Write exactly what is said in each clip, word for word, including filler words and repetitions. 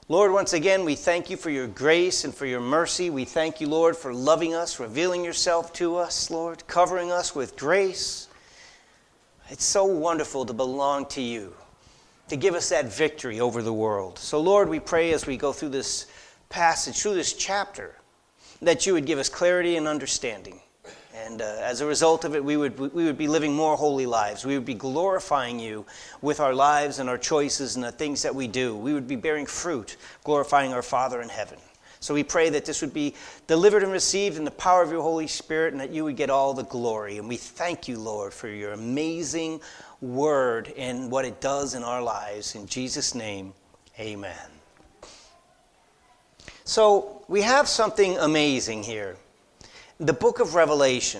Lord, once again, we thank you for your grace and for your mercy. We thank you, Lord, for loving us, revealing yourself to us, Lord, covering us with grace. It's so wonderful to belong to you, to give us that victory over the world. So, Lord, we pray as we go through this passage, through this chapter, that you would give us clarity and understanding. And uh, as a result of it, we would we would be living more holy lives. We would be glorifying you with our lives and our choices and the things that we do. We would be bearing fruit, glorifying our Father in heaven. So we pray that this would be delivered and received in the power of your Holy Spirit, and that you would get all the glory. And we thank you, Lord, for your amazing word and what it does in our lives. In Jesus' name, amen. So we have something amazing here. The book of Revelation.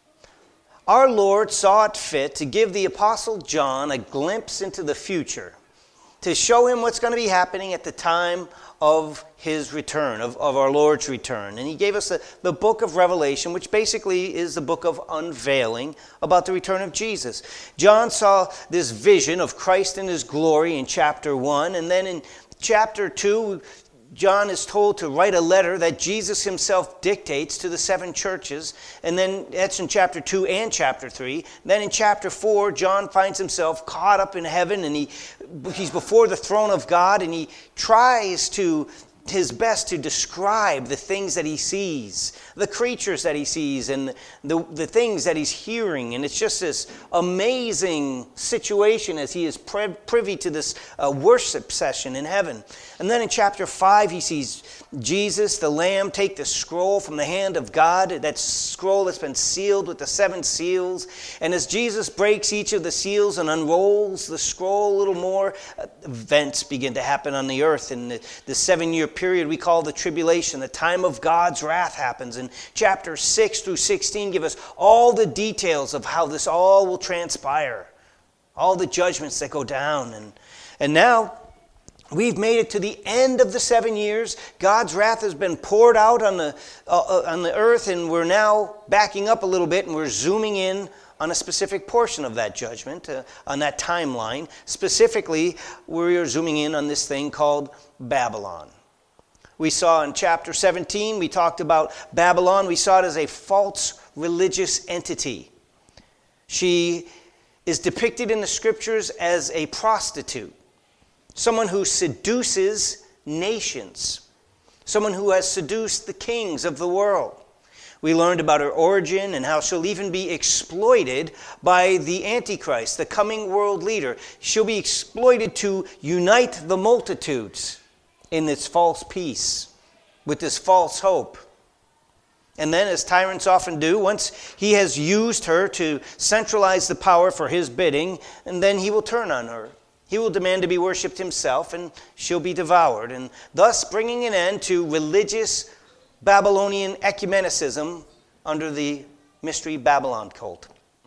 Our Lord saw it fit to give the Apostle John a glimpse into the future, to show him what's going to be happening at the time of his return, of, of our Lord's return. And he gave us the, the book of Revelation, which basically is the book of unveiling about the return of Jesus. John saw this vision of Christ in his glory in chapter one, and then in chapter two, John is told to write a letter that Jesus himself dictates to the seven churches. And then that's in chapter two and chapter three. Then in chapter four, John finds himself caught up in heaven, and he he's before the throne of God, and he tries to his best to describe the things that he sees, the creatures that he sees, and the, the things that he's hearing. And it's just this amazing situation as he is privy to this uh, worship session in heaven. And then in chapter five, he sees Jesus, the Lamb, take the scroll from the hand of God, that scroll that's been sealed with the seven seals. And as Jesus breaks each of the seals and unrolls the scroll a little more, uh, events begin to happen on the earth. And the, the seven-year period we call the tribulation, the time of God's wrath, happens. And chapter six through sixteen give us all the details of how this all will transpire, all the judgments that go down. And, and now we've made it to the end of the seven years. God's wrath has been poured out on the, uh, on the earth, and we're now backing up a little bit, and we're zooming in on a specific portion of that judgment, uh, on that timeline. Specifically, we're zooming in on this thing called Babylon. We saw in chapter seventeen, we talked about Babylon. We saw it as a false religious entity. She is depicted in the scriptures as a prostitute, someone who seduces nations, someone who has seduced the kings of the world. We learned about her origin and how she'll even be exploited by the Antichrist, the coming world leader. She'll be exploited to unite the multitudes in this false peace, with this false hope. And then, as tyrants often do, once he has used her to centralize the power for his bidding, and then he will turn on her. He will demand to be worshipped himself, and she'll be devoured, and thus bringing an end to religious Babylonian ecumenicism under the Mystery Babylon cult.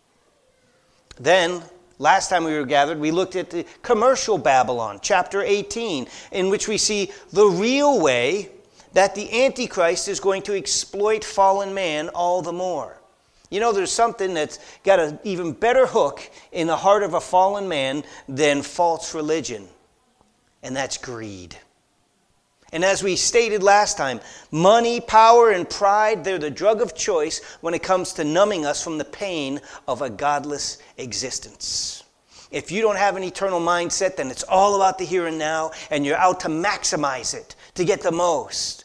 Then, last time we were gathered, we looked at the commercial Babylon, chapter eighteen, in which we see the real way that the Antichrist is going to exploit fallen man all the more. You know, there's something that's got an even better hook in the heart of a fallen man than false religion, and that's greed. And as we stated last time, money, power, and pride, they're the drug of choice when it comes to numbing us from the pain of a godless existence. If you don't have an eternal mindset, then it's all about the here and now, and you're out to maximize it, to get the most.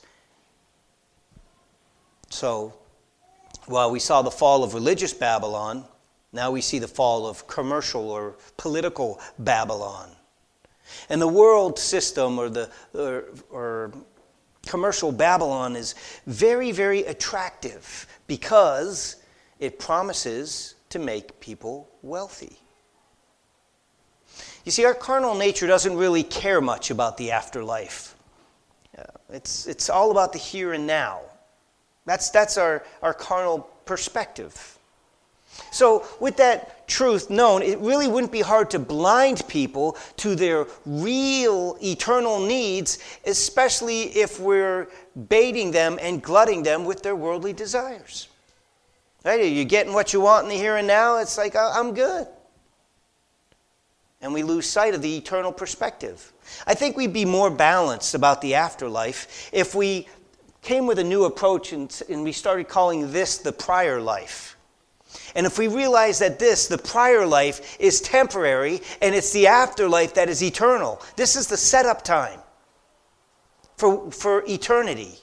So, while we saw the fall of religious Babylon, now we see the fall of commercial or political Babylon. And the world system or the or, or commercial Babylon is very, very attractive because it promises to make people wealthy. You see, our carnal nature doesn't really care much about the afterlife. Uh, it's it's all about the here and now. That's that's our, our carnal perspective. So with that truth known, it really wouldn't be hard to blind people to their real eternal needs, especially if we're baiting them and glutting them with their worldly desires. Right? You're getting what you want in the here and now, it's like, I'm good. and we lose sight of the eternal perspective. I think we'd be more balanced about the afterlife if we came with a new approach and, and we started calling this the prior life. And if we realize that this, the prior life, is temporary and it's the afterlife that is eternal. This is the setup time for, for eternity.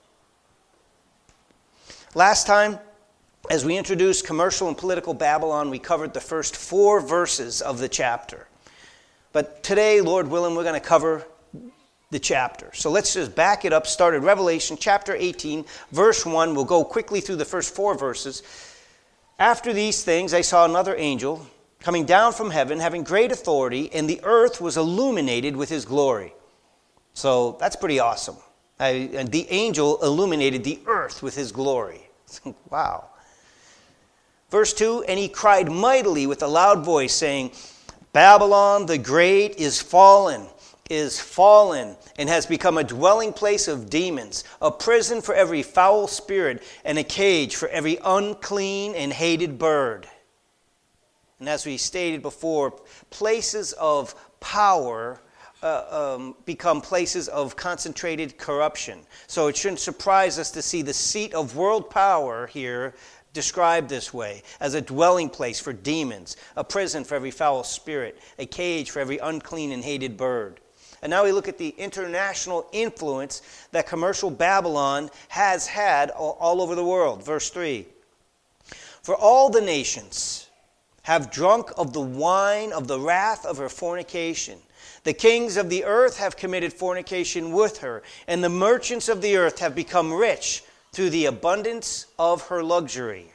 Last time, as we introduced commercial and political Babylon, we covered the first four verses of the chapter. But today, Lord willing, we're going to cover the chapter. So let's just back it up. Start at Revelation chapter eighteen, verse one. We'll go quickly through the first four verses. After these things, I saw another angel coming down from heaven, having great authority, and the earth was illuminated with his glory. So that's pretty awesome. I, and the angel illuminated the earth with his glory. Wow. Verse two, and he cried mightily with a loud voice, saying, Babylon the great is fallen, is fallen, and has become a dwelling place of demons, a prison for every foul spirit, and a cage for every unclean and hated bird. And as we stated before, places of power uh, um, become places of concentrated corruption. So it shouldn't surprise us to see the seat of world power here described this way, as a dwelling place for demons, a prison for every foul spirit, a cage for every unclean and hated bird. And now we look at the international influence that commercial Babylon has had all, all over the world. Verse three, for all the nations have drunk of the wine of the wrath of her fornication. The kings of the earth have committed fornication with her, and the merchants of the earth have become rich through the abundance of her luxury.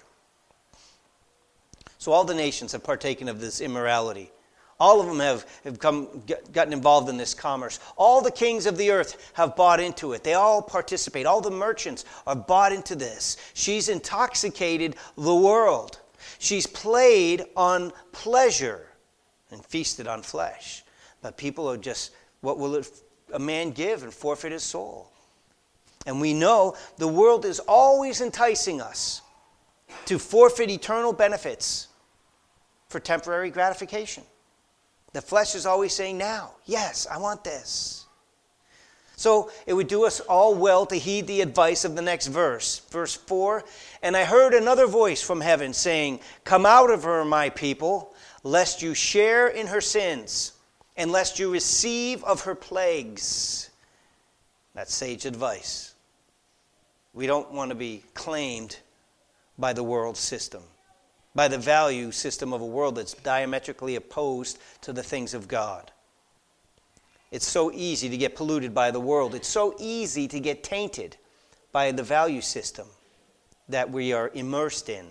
So all the nations have partaken of this immorality. All of them have, have come, gotten involved in this commerce. All the kings of the earth have bought into it. They all participate. All the merchants are bought into this. She's intoxicated the world. She's played on pleasure and feasted on flesh. But people are just, what will it, a man give and forfeit his soul? And we know the world is always enticing us to forfeit eternal benefits for temporary gratification. The flesh is always saying, now, yes, I want this. So it would do us all well to heed the advice of the next verse. Verse four, and I heard another voice from heaven saying, come out of her, my people, lest you share in her sins, and lest you receive of her plagues. That's sage advice. We don't want to be claimed by the world system, by the value system of a world that's diametrically opposed to the things of God. It's so easy to get polluted by the world. It's so easy to get tainted by the value system that we are immersed in.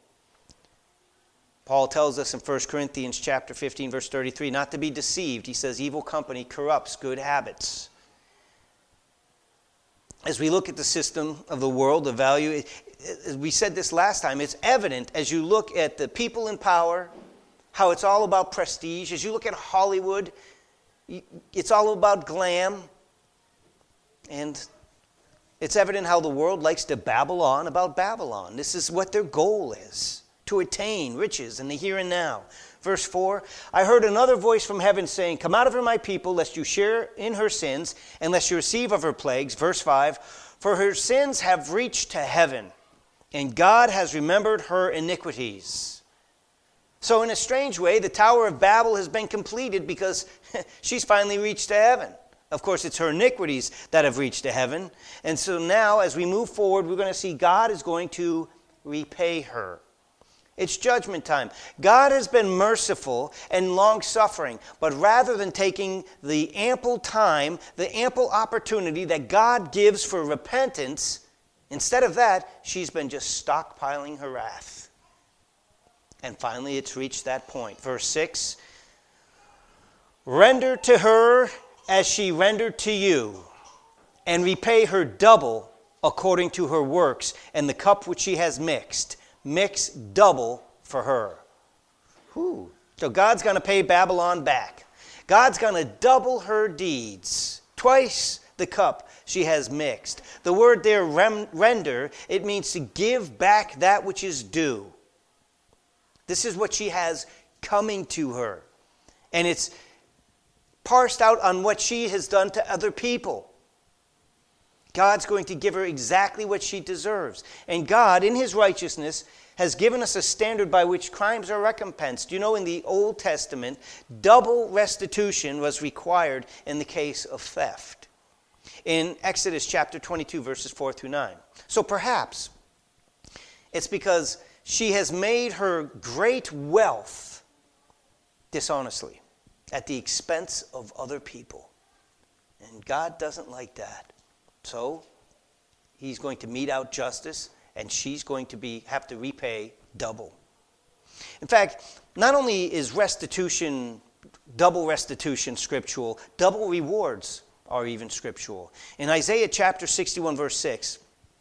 Paul tells us in First Corinthians chapter fifteen, verse thirty-three, not to be deceived. He says, evil company corrupts good habits. As we look at the system of the world, the value, as we said this last time, it's evident as you look at the people in power, how it's all about prestige. As you look at Hollywood, it's all about glam. And it's evident how the world likes to babble on about Babylon. This is what their goal is, to attain riches in the here and now. Verse four, I heard another voice from heaven saying, come out of her, my people, lest you share in her sins, and lest you receive of her plagues. Verse five, for her sins have reached to heaven, and God has remembered her iniquities. So in a strange way, the Tower of Babel has been completed because she's finally reached to heaven. Of course, it's her iniquities that have reached to heaven. And so now, as we move forward, we're going to see God is going to repay her. It's judgment time. God has been merciful and long-suffering, but rather than taking the ample time, the ample opportunity that God gives for repentance, instead of that, she's been just stockpiling her wrath. And finally, it's reached that point. Verse six, render to her as she rendered to you, and repay her double according to her works, and the cup which she has mixed. Mix double for her. Whew. So God's going to pay Babylon back. God's going to double her deeds. Twice the cup she has mixed. The word there, rem, render, it means to give back that which is due. This is what she has coming to her. And it's parsed out on what she has done to other people. God's going to give her exactly what she deserves. And God, in his righteousness, has given us a standard by which crimes are recompensed. You know, in the Old Testament, double restitution was required in the case of theft. In Exodus chapter twenty-two, verses four through nine. So perhaps it's because she has made her great wealth dishonestly at the expense of other people. And God doesn't like that. So he's going to mete out justice, and she's going to be have to repay double. In fact, not only is restitution, double restitution scriptural, double rewards are even scriptural. In Isaiah chapter sixty-one, verse six,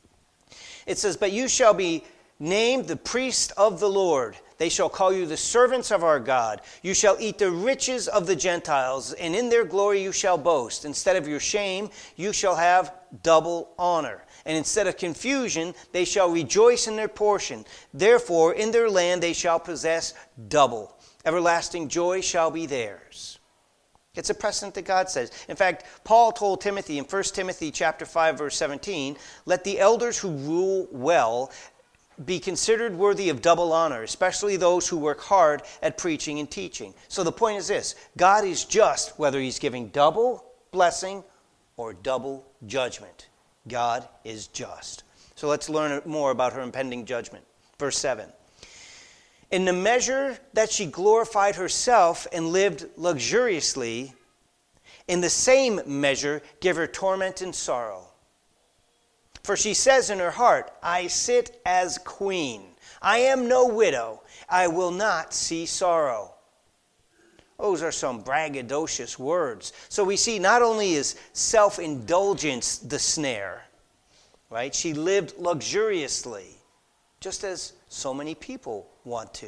it says, "But you shall be named the priest of the Lord. They shall call you the servants of our God. You shall eat the riches of the Gentiles, and in their glory you shall boast. Instead of your shame, you shall have double honor. And instead of confusion, they shall rejoice in their portion. Therefore, in their land they shall possess double. Everlasting joy shall be theirs." It's a precedent that God says. In fact, Paul told Timothy in First Timothy chapter five, verse seventeen, "Let the elders who rule well be considered worthy of double honor, especially those who work hard at preaching and teaching." So the point is this: God is just whether he's giving double blessing or double judgment. God is just. So let's learn more about her impending judgment. Verse seven. "In the measure that she glorified herself and lived luxuriously, in the same measure give her torment and sorrow. For she says in her heart, I sit as queen. I am no widow. I will not see sorrow." Those are some braggadocious words. So we see not only is self-indulgence the snare, right? She lived luxuriously, just as so many people want to.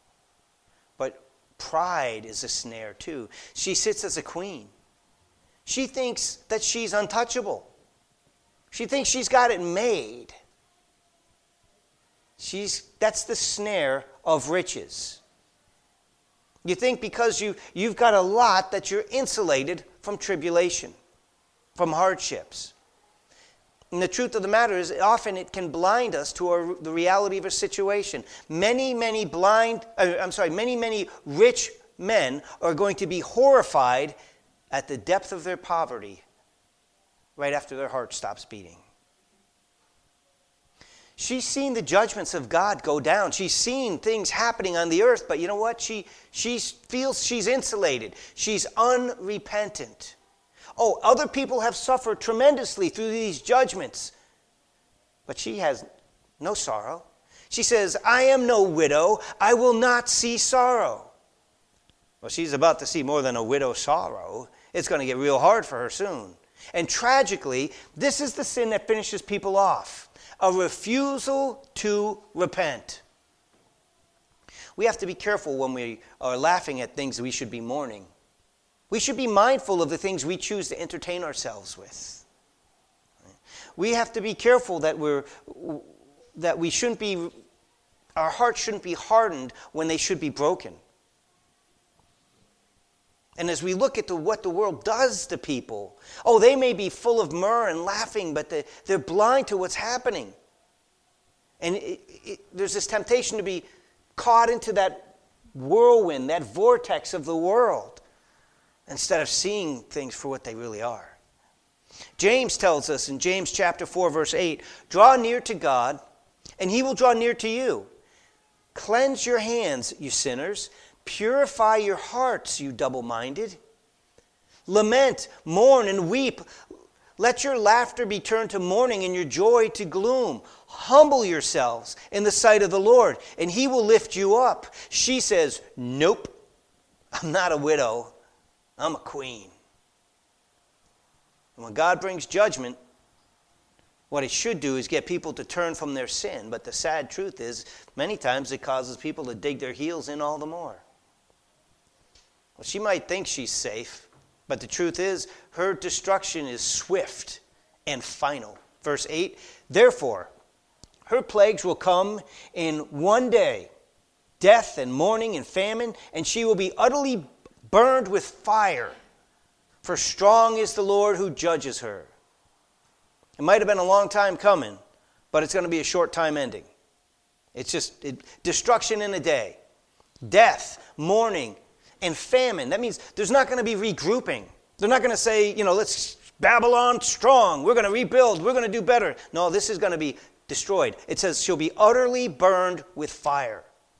But pride is a snare too. She sits as a queen. She thinks that she's untouchable. She thinks she's got it made. She's, that's the snare of riches. You think because you, you've got a lot that you're insulated from tribulation, from hardships. And the truth of the matter is, often it can blind us to our, the reality of a situation. Many, many blind, uh, I'm sorry, many, many rich men are going to be horrified at the depth of their poverty right after their heart stops beating. She's seen the judgments of God go down. She's seen things happening on the earth, but you know what? She, she feels she's insulated. She's unrepentant. Oh, other people have suffered tremendously through these judgments, but she has no sorrow. She says, I am no widow. I will not see sorrow. Well, she's about to see more than a widow's sorrow. It's going to get real hard for her soon. And tragically, this is the sin that finishes people off. A refusal to repent. We have to be careful when we are laughing at things we should be mourning. We should be mindful of the things we choose to entertain ourselves with. We have to be careful that we're that we shouldn't be, our hearts shouldn't be hardened when they should be broken. And as we look at the, what the world does to people, oh, they may be full of myrrh and laughing, but they, they're blind to what's happening. And it, it, there's this temptation to be caught into that whirlwind, that vortex of the world, instead of seeing things for what they really are. James tells us in James chapter four, verse eight, draw near to God, and he will draw near to you. Cleanse your hands, you sinners. Purify your hearts, you double-minded. Lament, mourn, and weep. Let your laughter be turned to mourning and your joy to gloom. Humble yourselves in the sight of the Lord, and he will lift you up. She says, nope, I'm not a widow. I'm a queen. And when God brings judgment, what it should do is get people to turn from their sin. But the sad truth is, many times it causes people to dig their heels in all the more. Well, she might think she's safe, but the truth is, her destruction is swift and final. Verse eight, therefore, her plagues will come in one day, death and mourning and famine, and she will be utterly burned with fire. For strong is the Lord who judges her. It might have been a long time coming, but it's going to be a short time ending. It's just it, destruction in a day. Death, mourning, and famine. That means there's not going to be regrouping. They're not going to say, you know, let's Babylon strong. We're going to rebuild. We're going to do better. No, this is going to be destroyed. It says she'll be utterly burned with fire.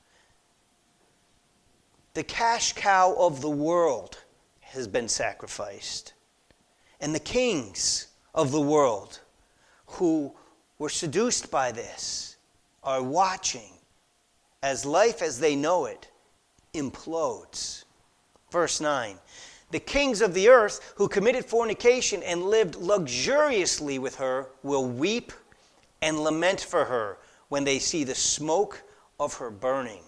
The cash cow of the world has been sacrificed. And the kings of the world who were seduced by this are watching as life as they know it implodes. Verse nine, the kings of the earth who committed fornication and lived luxuriously with her will weep and lament for her when they see the smoke of her burning.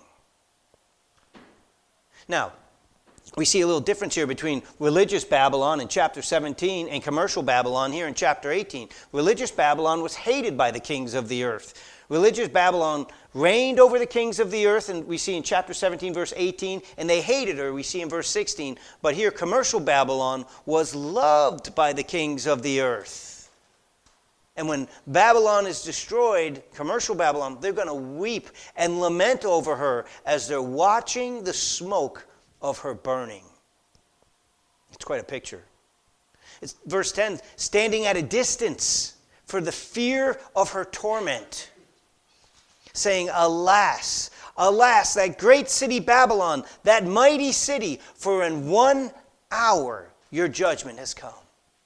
Now, we see a little difference here between religious Babylon in chapter seventeen and commercial Babylon here in chapter eighteen. Religious Babylon was hated by the kings of the earth. Religious Babylon reigned over the kings of the earth, and we see in chapter seventeen, verse eighteen, and they hated her, we see in verse sixteen. But here, commercial Babylon was loved by the kings of the earth. And when Babylon is destroyed, commercial Babylon, they're going to weep and lament over her as they're watching the smoke of her burning. It's quite a picture. It's verse ten, standing at a distance for the fear of her torment, saying, alas, alas, that great city Babylon, that mighty city, for in one hour your judgment has come.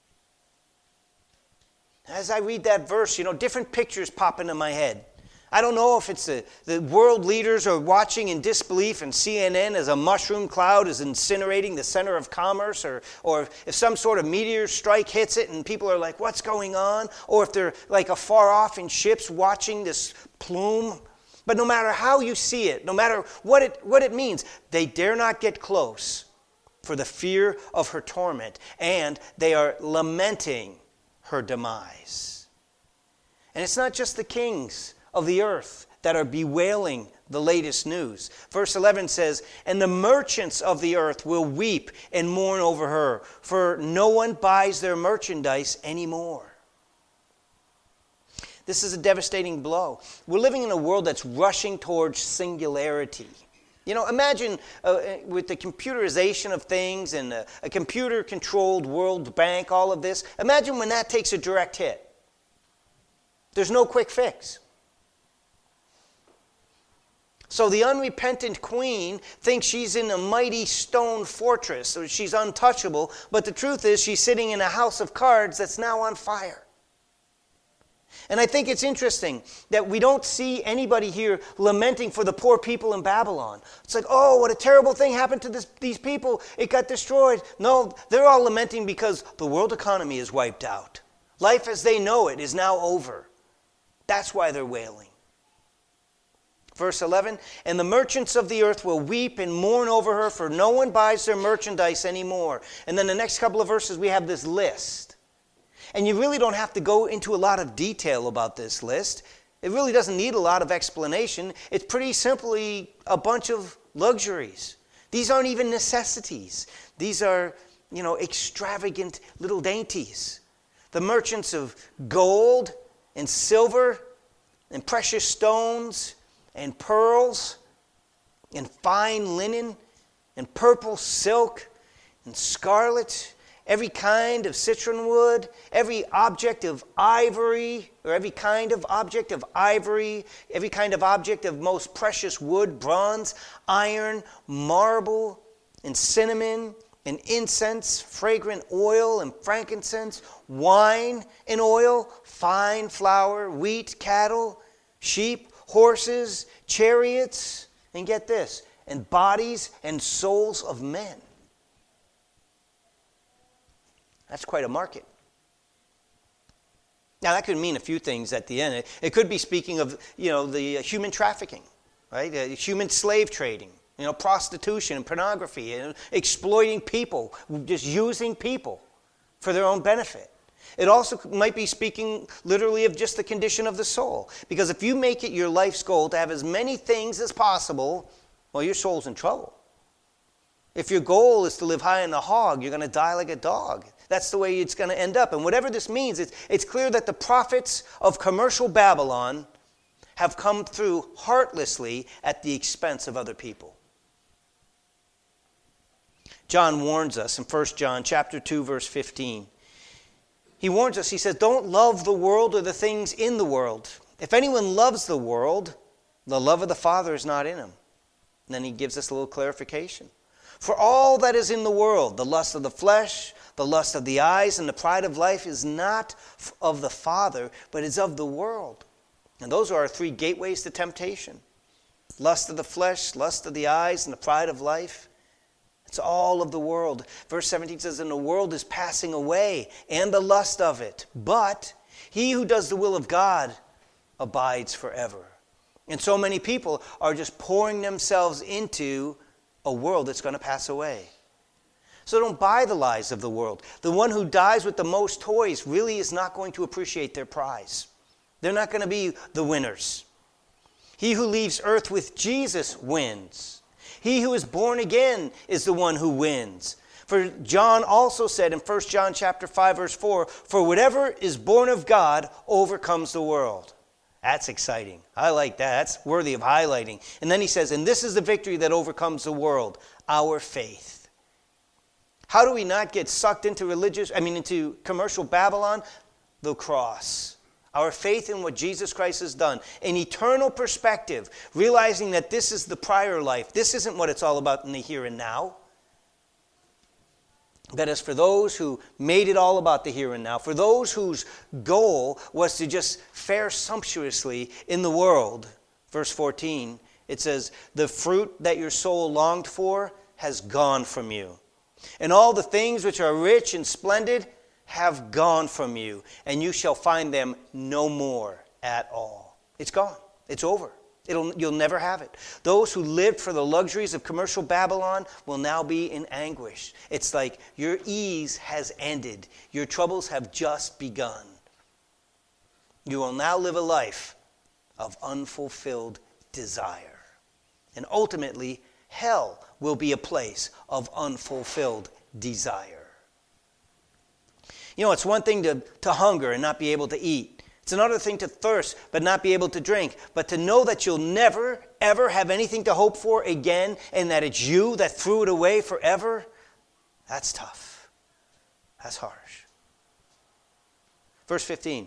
As I read that verse, you know, different pictures pop into my head. I don't know if it's the, the world leaders are watching in disbelief and C N N as a mushroom cloud is incinerating the center of commerce, or, or if some sort of meteor strike hits it and people are like, what's going on? Or if they're like afar off in ships watching this plume. But no matter how you see it, no matter what it, what it means, they dare not get close for the fear of her torment, and they are lamenting her demise. And it's not just the kings of the earth that are bewailing the latest news. Verse eleven says, and the merchants of the earth will weep and mourn over her, for no one buys their merchandise anymore. This is a devastating blow. We're living in a world that's rushing towards singularity. You know, imagine uh, with the computerization of things and a, a computer-controlled World Bank, all of this, imagine when that takes a direct hit. There's no quick fix. So the unrepentant queen thinks she's in a mighty stone fortress, so she's untouchable, but the truth is she's sitting in a house of cards that's now on fire. And I think it's interesting that we don't see anybody here lamenting for the poor people in Babylon. It's like, oh, what a terrible thing happened to this, these people. It got destroyed. No, they're all lamenting because the world economy is wiped out. Life as they know it is now over. That's why they're wailing. Verse eleven, and the merchants of the earth will weep and mourn over her, for no one buys their merchandise anymore. And then the next couple of verses, we have this list. And you really don't have to go into a lot of detail about this list. It really doesn't need a lot of explanation. It's pretty simply a bunch of luxuries. These aren't even necessities. These are, you know, extravagant little dainties. The merchants of gold and silver and precious stones and pearls and fine linen and purple silk and scarlet, every kind of citron wood, every object of ivory, or every kind of object of ivory, every kind of object of most precious wood, bronze, iron, marble, and cinnamon, and incense, fragrant oil, and frankincense, wine and oil, fine flour, wheat, cattle, sheep, horses, chariots, and get this, and bodies and souls of men. That's quite a market. Now, that could mean a few things at the end. It could be speaking of, you know, the human trafficking, right? The human slave trading, you know, prostitution and pornography, and exploiting people, just using people for their own benefit. It also might be speaking literally of just the condition of the soul. Because if you make it your life's goal to have as many things as possible, well, your soul's in trouble. If your goal is to live high on a hog, you're going to die like a dog. That's the way it's going to end up. And whatever this means, it's, it's clear that the prophets of commercial Babylon have come through heartlessly at the expense of other people. John warns us in First John chapter two, verse fifteen. He warns us, he says, don't love the world or the things in the world. If anyone loves the world, the love of the Father is not in him. And then he gives us a little clarification. For all that is in the world, the lust of the flesh, the lust of the eyes, and the pride of life is not of the Father, but is of the world. And those are our three gateways to temptation. Lust of the flesh, lust of the eyes, and the pride of life. It's all of the world. Verse seventeen says, and the world is passing away, and the lust of it. But he who does the will of God abides forever. And so many people are just pouring themselves into a world that's going to pass away. So don't buy the lies of the world. The one who dies with the most toys really is not going to appreciate their prize. They're not going to be the winners. He who leaves earth with Jesus wins. He who is born again is the one who wins. For John also said in First John chapter five, verse four, for whatever is born of God overcomes the world. That's exciting. I like that. That's worthy of highlighting. And then he says, and this is the victory that overcomes the world, our faith. How do we not get sucked into religious, I mean, into commercial Babylon? The cross. Our faith in what Jesus Christ has done. An eternal perspective, realizing that this is the prior life. This isn't what it's all about in the here and now. That is for those who made it all about the here and now, for those whose goal was to just fare sumptuously in the world. Verse fourteen, it says, the fruit that your soul longed for has gone from you. And all the things which are rich and splendid have gone from you, and you shall find them no more at all. It's gone. It's over. It'll, you'll never have it. Those who lived for the luxuries of commercial Babylon will now be in anguish. It's like your ease has ended. Your troubles have just begun. You will now live a life of unfulfilled desire. And ultimately, hell will be a place of unfulfilled desire. You know, it's one thing to, to hunger and not be able to eat. It's another thing to thirst but not be able to drink. But to know that you'll never, ever have anything to hope for again and that it's you that threw it away forever, that's tough. That's harsh. Verse fifteen.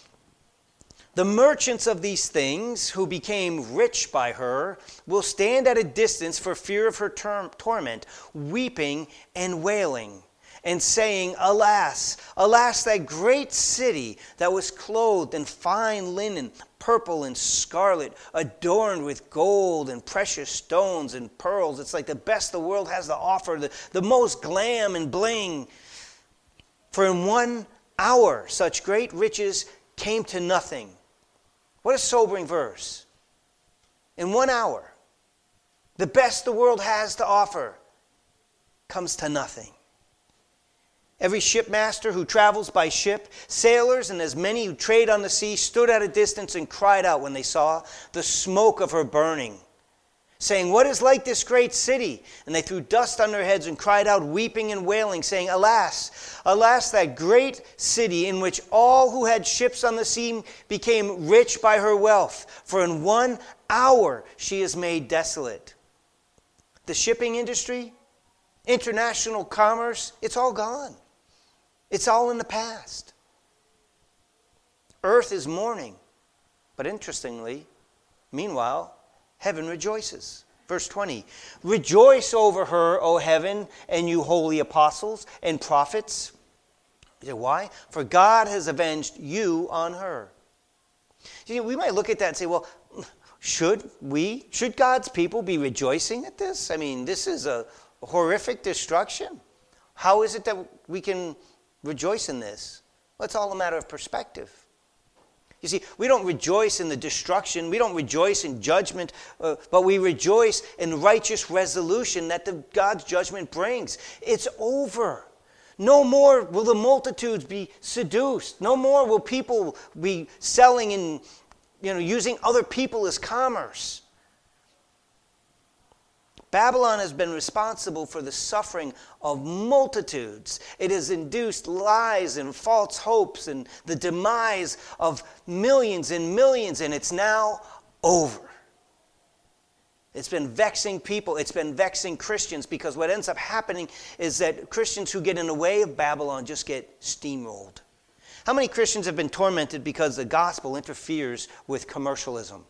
The merchants of these things who became rich by her will stand at a distance for fear of her term, torment, weeping and wailing. And saying, alas, alas, that great city that was clothed in fine linen, purple and scarlet, adorned with gold and precious stones and pearls. It's like the best the world has to offer, the, the most glam and bling. For in one hour such great riches came to nothing. What a sobering verse. In one hour, the best the world has to offer comes to nothing. Every shipmaster who travels by ship, sailors, and as many who trade on the sea stood at a distance and cried out when they saw the smoke of her burning, saying, what is like this great city? And they threw dust on their heads and cried out, weeping and wailing, saying, alas, alas, that great city in which all who had ships on the sea became rich by her wealth. For in one hour she is made desolate. The shipping industry, international commerce, it's all gone. It's all in the past. Earth is mourning. But interestingly, meanwhile, heaven rejoices. Verse twenty, rejoice over her, O heaven, and you holy apostles and prophets. You say, why? For God has avenged you on her. You know, we might look at that and say, well, should we, should God's people be rejoicing at this? I mean, this is a horrific destruction. How is it that we can rejoice in this? Well, it's all a matter of perspective. You see, we don't rejoice in the destruction. We don't rejoice in judgment, uh, but we rejoice in righteous resolution that the, God's judgment brings. It's over. No more will the multitudes be seduced. No more will people be selling and, you know, using other people as commerce. Babylon has been responsible for the suffering of multitudes. It has induced lies and false hopes and the demise of millions and millions, and it's now over. It's been vexing people. It's been vexing Christians, because what ends up happening is that Christians who get in the way of Babylon just get steamrolled. How many Christians have been tormented because the gospel interferes with commercialism?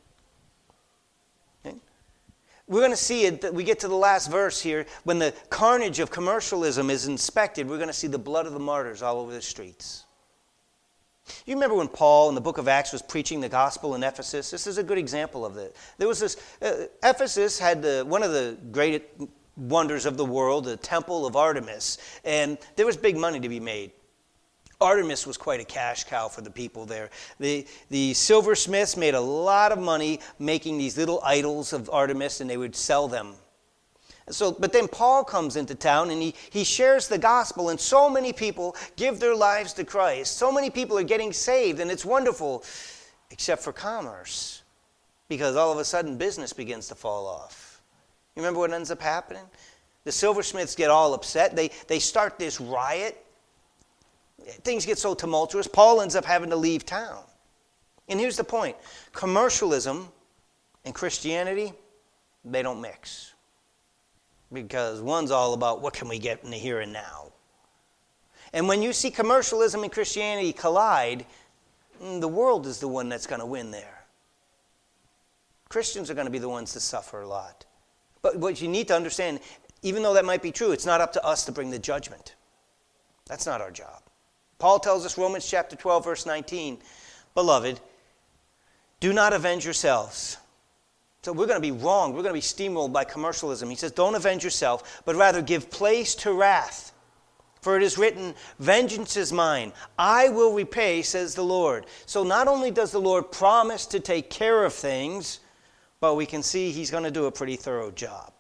Okay? We're going to see it, that we get to the last verse here, when the carnage of commercialism is inspected, we're going to see the blood of the martyrs all over the streets. You remember when Paul in the book of Acts was preaching the gospel in Ephesus? This is a good example of it. There was this, uh, Ephesus had the, one of the great wonders of the world, the temple of Artemis, and there was big money to be made. Artemis was quite a cash cow for the people there. The, the silversmiths made a lot of money making these little idols of Artemis, and they would sell them. So, but then Paul comes into town, and he, he shares the gospel, and so many people give their lives to Christ. So many people are getting saved, and it's wonderful, except for commerce, because all of a sudden business begins to fall off. You remember what ends up happening? The silversmiths get all upset. They, they start this riot. Things get so tumultuous, Paul ends up having to leave town. And here's the point. Commercialism and Christianity, they don't mix. Because one's all about what can we get in the here and now. And when you see commercialism and Christianity collide, the world is the one that's going to win there. Christians are going to be the ones to suffer a lot. But what you need to understand, even though that might be true, it's not up to us to bring the judgment. That's not our job. Paul tells us, Romans chapter twelve, verse nineteen, Beloved, do not avenge yourselves. So we're going to be wrong. We're going to be steamrolled by commercialism. He says, don't avenge yourself, but rather give place to wrath. For it is written, vengeance is mine. I will repay, says the Lord. So not only does the Lord promise to take care of things, but we can see he's going to do a pretty thorough job.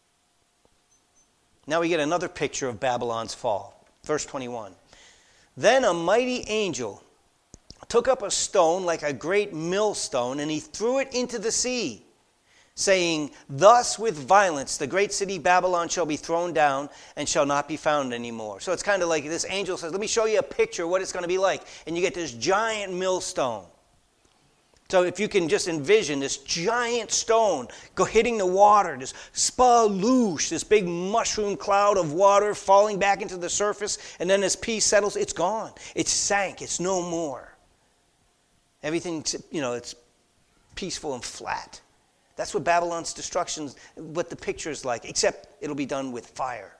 Now we get another picture of Babylon's fall. Verse twenty-one. Then a mighty angel took up a stone like a great millstone, and he threw it into the sea, saying, Thus with violence the great city Babylon shall be thrown down and shall not be found anymore. So it's kind of like this angel says, let me show you a picture of what it's going to be like. And you get this giant millstone. So if you can just envision this giant stone go hitting the water, this spaloosh, this big mushroom cloud of water falling back into the surface, and then as peace settles, it's gone. It's sank. It's no more. Everything, you know, it's peaceful and flat. That's what Babylon's destruction, what the picture is like, except it'll be done with fire.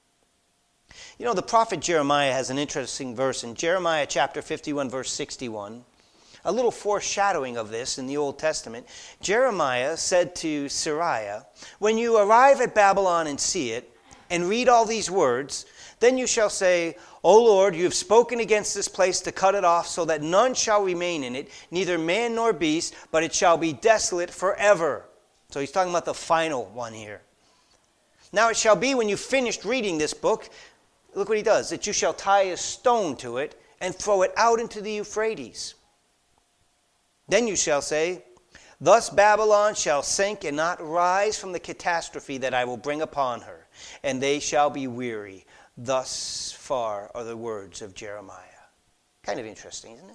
You know, the prophet Jeremiah has an interesting verse in Jeremiah chapter fifty-one, verse sixty-one. A little foreshadowing of this in the Old Testament. Jeremiah said to Seraiah, When you arrive at Babylon and see it, and read all these words, then you shall say, O Lord, you have spoken against this place to cut it off, so that none shall remain in it, neither man nor beast, but it shall be desolate forever. So he's talking about the final one here. Now it shall be when you've finished reading this book, look what he does, that you shall tie a stone to it and throw it out into the Euphrates. Then you shall say, Thus Babylon shall sink and not rise from the catastrophe that I will bring upon her, and they shall be weary. Thus far are the words of Jeremiah. Kind of interesting, isn't it?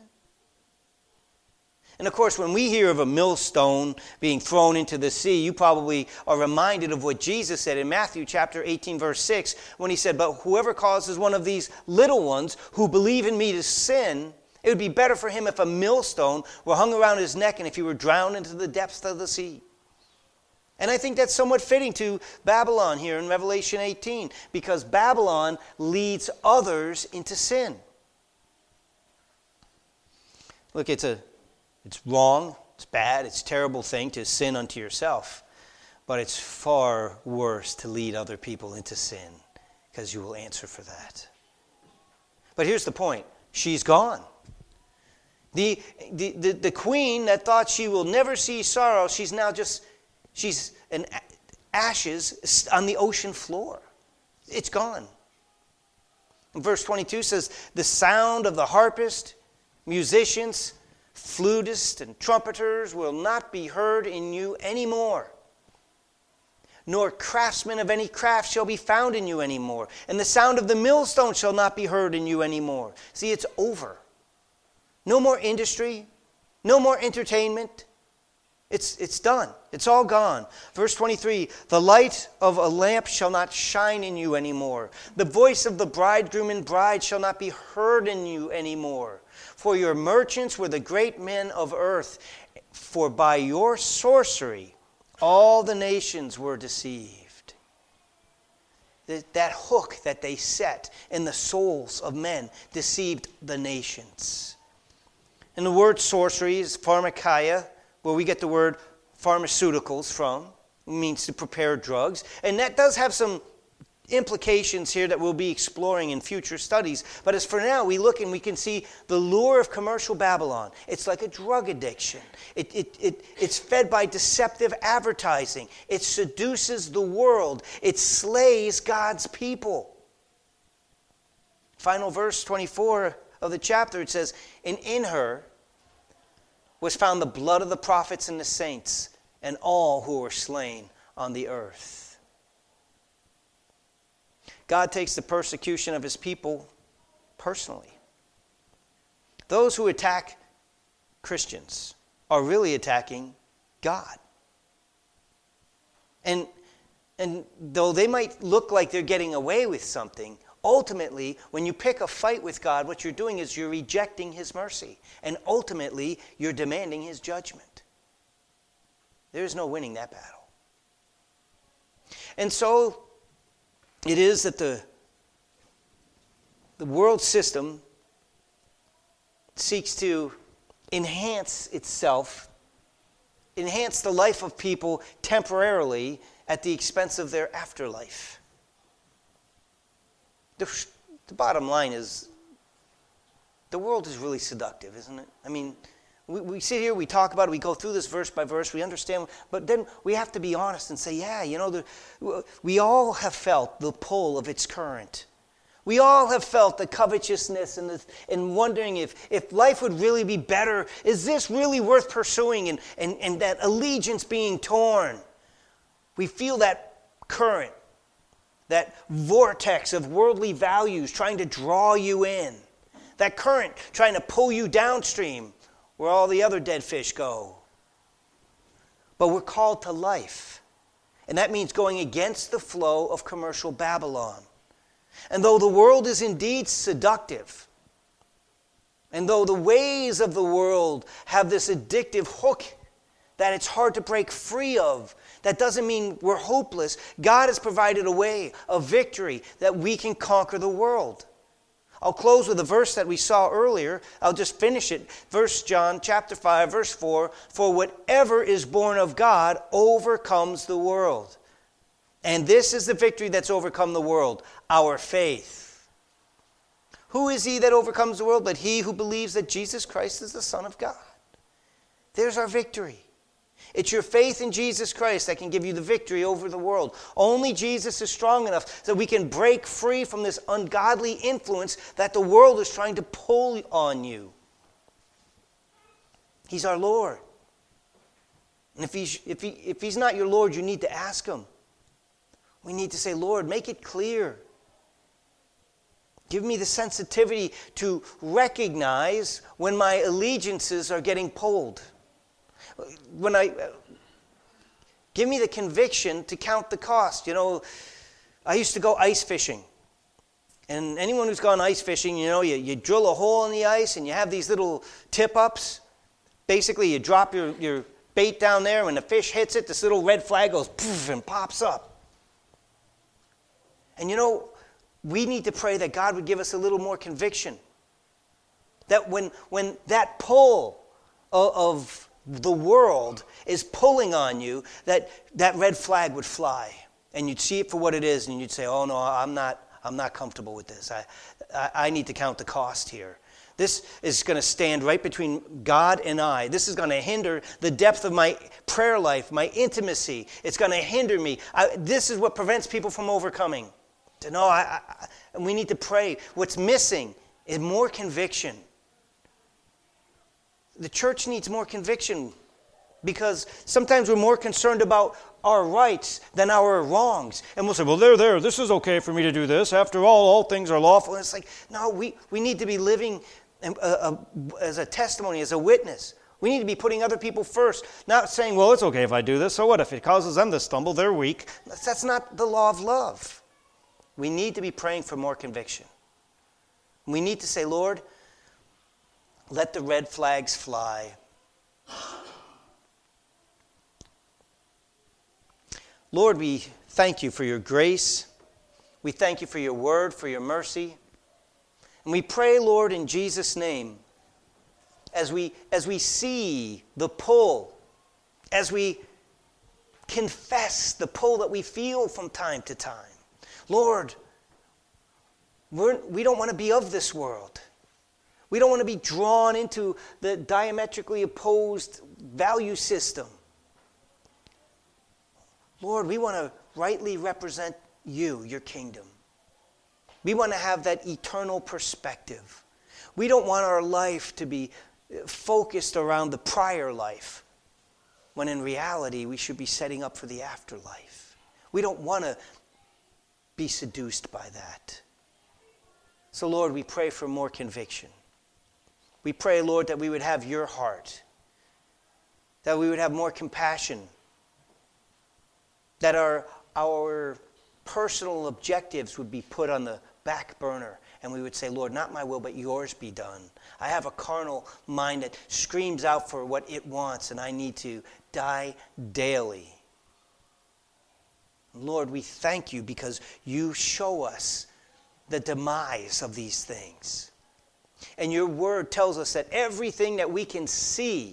And of course, when we hear of a millstone being thrown into the sea, you probably are reminded of what Jesus said in Matthew chapter eighteen, verse six, when he said, But whoever causes one of these little ones who believe in me to sin, it would be better for him if a millstone were hung around his neck and if he were drowned into the depths of the sea. And I think that's somewhat fitting to Babylon here in Revelation eighteen, because Babylon leads others into sin. Look, it's a, it's wrong, it's bad, it's a terrible thing to sin unto yourself, but it's far worse to lead other people into sin, because you will answer for that. But here's the point. She's gone. The, the, the, the queen that thought she will never see sorrow, she's now just, she's an ashes on the ocean floor. It's gone. Verse twenty-two says, the sound of the harpist, musicians, flutists, and trumpeters will not be heard in you anymore. nor craftsman of any craft shall be found in you anymore. And the sound of the millstone shall not be heard in you anymore. See, it's over. No more industry, no more entertainment. It's, it's done. It's all gone. Verse twenty-three, the light of a lamp shall not shine in you anymore. The voice of the bridegroom and bride shall not be heard in you anymore. For your merchants were the great men of earth. For by your sorcery all the nations were deceived. That, that hook that they set in the souls of men deceived the nations. And the word sorcery is pharmakeia, where we get the word pharmaceuticals from. It means to prepare drugs. And that does have some implications here that we'll be exploring in future studies. But as for now, we look and we can see the lure of commercial Babylon. It's like a drug addiction. It, it, it, it's fed by deceptive advertising. It seduces the world. It slays God's people. Final verse twenty-four of the chapter, it says, and in her was found the blood of the prophets and the saints and all who were slain on the earth. God takes the persecution of his people personally. Those who attack Christians are really attacking God. And, and though they might look like they're getting away with something, ultimately, when you pick a fight with God, what you're doing is you're rejecting his mercy. And ultimately, you're demanding his judgment. There's no winning that battle. And so, it is that the, the world system seeks to enhance itself, enhance the life of people temporarily at the expense of their afterlife. The, the bottom line is, the world is really seductive, isn't it? I mean, we, we sit here, we talk about it, we go through this verse by verse, we understand, but then we have to be honest and say, yeah, you know, the, we all have felt the pull of its current. We all have felt the covetousness and, the, and wondering if, if life would really be better. Is this really worth pursuing? And, and, and that allegiance being torn. We feel that current. That vortex of worldly values trying to draw you in. That current trying to pull you downstream where all the other dead fish go. But we're called to life. And that means going against the flow of commercial Babylon. And though the world is indeed seductive, and though the ways of the world have this addictive hook that it's hard to break free of, that doesn't mean we're hopeless. God has provided a way of victory that we can conquer the world. I'll close with a verse that we saw earlier. I'll just finish it. First John chapter five, verse four. For whatever is born of God overcomes the world. And this is the victory that's overcome the world, our faith. Who is he that overcomes the world but he who believes that Jesus Christ is the Son of God? There's our victory. It's your faith in Jesus Christ that can give you the victory over the world. Only Jesus is strong enough so we can break free from this ungodly influence that the world is trying to pull on you. He's our Lord. And if he's, if he, if he's not your Lord, you need to ask him. We need to say, Lord, make it clear. Give me the sensitivity to recognize when my allegiances are getting pulled. When I, give me the conviction to count the cost. You know, I used to go ice fishing. And anyone who's gone ice fishing, you know, you, you drill a hole in the ice and you have these little tip-ups. Basically, you drop your, your bait down there. When the fish hits it, this little red flag goes poof and pops up. And you know, we need to pray that God would give us a little more conviction. That when, when that pull of, of the world is pulling on you, that that red flag would fly. And you'd see it for what it is, and you'd say, oh no, I'm not, I'm not comfortable with this. I, I, I need to count the cost here. This is going to stand right between God and I. This is going to hinder the depth of my prayer life, my intimacy. It's going to hinder me. I, this is what prevents people from overcoming. To know, I, I, and we need to pray. What's missing is more conviction. The church needs more conviction because sometimes we're more concerned about our rights than our wrongs. And we'll say, well, there, there, this is okay for me to do this. After all, all things are lawful. And it's like, no, we, we need to be living a, a, as a testimony, as a witness. We need to be putting other people first, not saying, well, it's okay if I do this. So what if it causes them to stumble? They're weak. That's not the law of love. We need to be praying for more conviction. We need to say, Lord, let the red flags fly. Lord, we thank you for your grace. We thank you for your word, for your mercy. And we pray, Lord, in Jesus' name, as we, as we see the pull, as we confess the pull that we feel from time to time, Lord, we're, we don't want to be of this world. We don't want to be drawn into the diametrically opposed value system. Lord, we want to rightly represent you, your kingdom. We want to have that eternal perspective. We don't want our life to be focused around the prior life, when in reality we should be setting up for the afterlife. We don't want to be seduced by that. So, Lord, we pray for more conviction. We pray, Lord, that we would have your heart, that we would have more compassion, that our, our personal objectives would be put on the back burner, and we would say, Lord, not my will, but yours be done. I have a carnal mind that screams out for what it wants, and I need to die daily. Lord, we thank you because you show us the demise of these things. And your word tells us that everything that we can see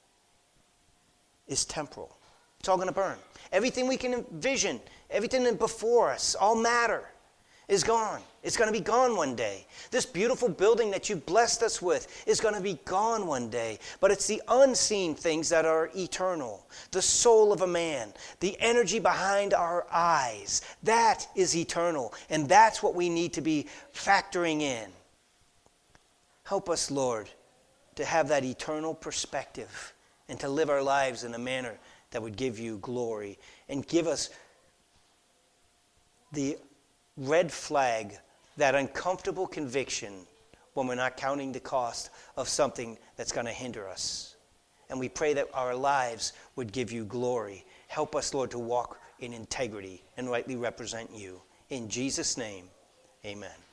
is temporal. It's all going to burn. Everything we can envision, everything before us, all matter, is gone. It's going to be gone one day. This beautiful building that you blessed us with is going to be gone one day. But it's the unseen things that are eternal. The soul of a man, the energy behind our eyes, that is eternal. And that's what we need to be factoring in. Help us, Lord, to have that eternal perspective and to live our lives in a manner that would give you glory and give us the red flag, that uncomfortable conviction when we're not counting the cost of something that's going to hinder us. And we pray that our lives would give you glory. Help us, Lord, to walk in integrity and rightly represent you. In Jesus' name, amen.